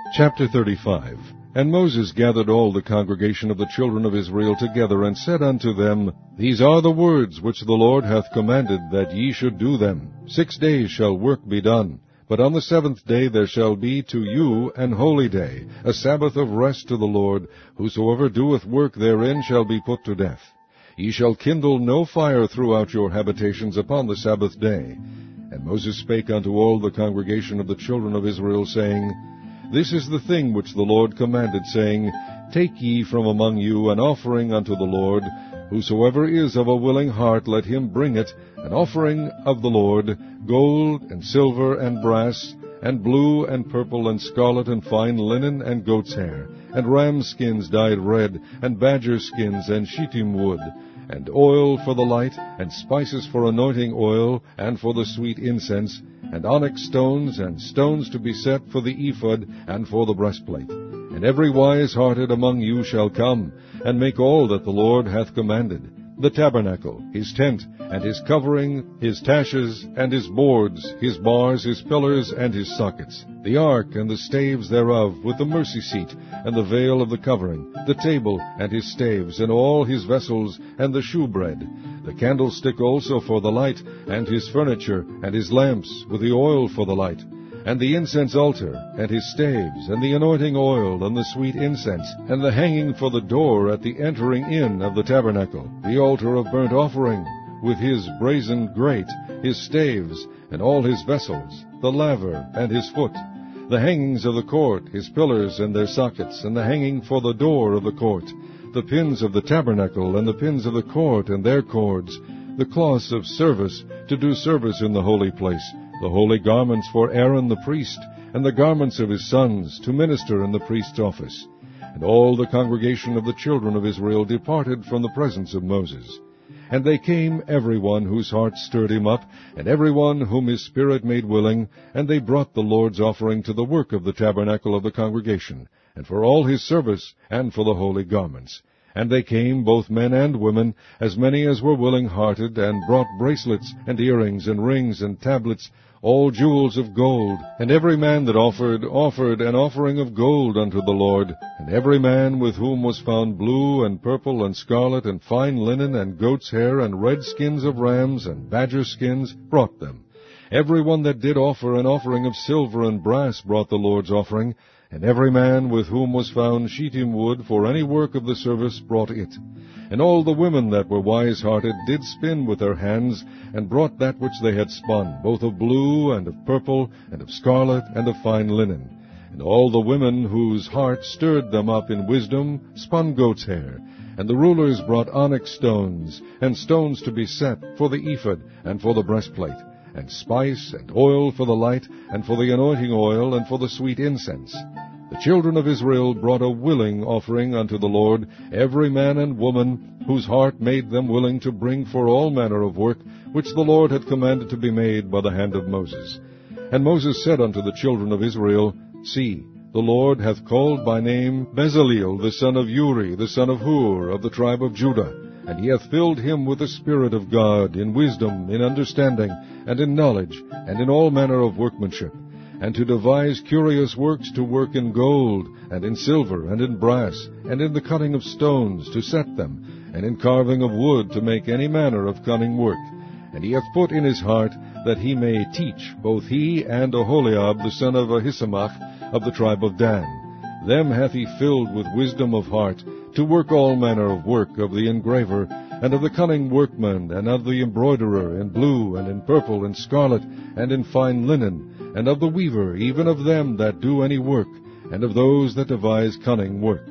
Chapter 35. And Moses gathered all the congregation of the children of Israel together, and said unto them, These are the words which the Lord hath commanded, that ye should do them. 6 days shall work be done. But on the 7th day there shall be to you an holy day, a Sabbath of rest to the Lord. Whosoever doeth work therein shall be put to death. Ye shall kindle no fire throughout your habitations upon the Sabbath day. And Moses spake unto all the congregation of the children of Israel, saying, This is the thing which the Lord commanded, saying, Take ye from among you an offering unto the Lord. Whosoever is of a willing heart, let him bring it, an offering of the Lord, gold, and silver, and brass, and blue, and purple, and scarlet, and fine linen, and goat's hair, and ram skins dyed red, and badger skins, and shittim wood, and oil for the light, and spices for anointing oil, and for the sweet incense, and onyx stones, and stones to be set for the ephod, and for the breastplate. And every wise-hearted among you shall come, and make all that the Lord hath commanded, the tabernacle, his tent, and his covering, his taches, and his boards, his bars, his pillars, and his sockets, the ark, and the staves thereof, with the mercy seat, and the veil of the covering, the table, and his staves, and all his vessels, and the shewbread, the candlestick also for the light, and his furniture, and his lamps, with the oil for the light, and the incense altar, and his staves, and the anointing oil, and the sweet incense, and the hanging for the door at the entering in of the tabernacle, the altar of burnt offering, with his brazen grate, his staves, and all his vessels, the laver, and his foot, the hangings of the court, his pillars and their sockets, and the hanging for the door of the court, the pins of the tabernacle, and the pins of the court, and their cords, the cloths of service, to do service in the holy place, the holy garments for Aaron the priest, and the garments of his sons, to minister in the priest's office. And all the congregation of the children of Israel departed from the presence of Moses. And they came, every one whose heart stirred him up, and every one whom his spirit made willing, and they brought the Lord's offering to the work of the tabernacle of the congregation, and for all his service, and for the holy garments. And they came, both men and women, as many as were willing-hearted, and brought bracelets, and earrings, and rings, and tablets, all jewels of gold. And every man that offered an offering of gold unto the Lord. And every man with whom was found blue, and purple, and scarlet, and fine linen, and goat's hair, and red skins of rams, and badger skins, brought them. Every one that did offer an offering of silver and brass brought the Lord's offering. And every man with whom was found shittim wood for any work of the service brought it. And all the women that were wise-hearted did spin with their hands, and brought that which they had spun, both of blue, and of purple, and of scarlet, and of fine linen. And all the women whose heart stirred them up in wisdom spun goat's hair. And the rulers brought onyx stones, and stones to be set for the ephod, and for the breastplate, and spice, and oil for the light, and for the anointing oil, and for the sweet incense. The children of Israel brought a willing offering unto the Lord, every man and woman, whose heart made them willing to bring for all manner of work, which the Lord had commanded to be made by the hand of Moses. And Moses said unto the children of Israel, See, the Lord hath called by name Bezaleel, the son of Uri, the son of Hur, of the tribe of Judah. And he hath filled him with the Spirit of God, in wisdom, in understanding, and in knowledge, and in all manner of workmanship, and to devise curious works to work in gold, and in silver, and in brass, and in the cutting of stones, to set them, and in carving of wood, to make any manner of cunning work. And he hath put in his heart that he may teach, both he and Oholiab, the son of Ahisamach, of the tribe of Dan. Them hath he filled with wisdom of heart, to work all manner of work of the engraver, and of the cunning workman, and of the embroiderer, in blue, and in purple, and scarlet, and in fine linen, and of the weaver, even of them that do any work, and of those that devise cunning work.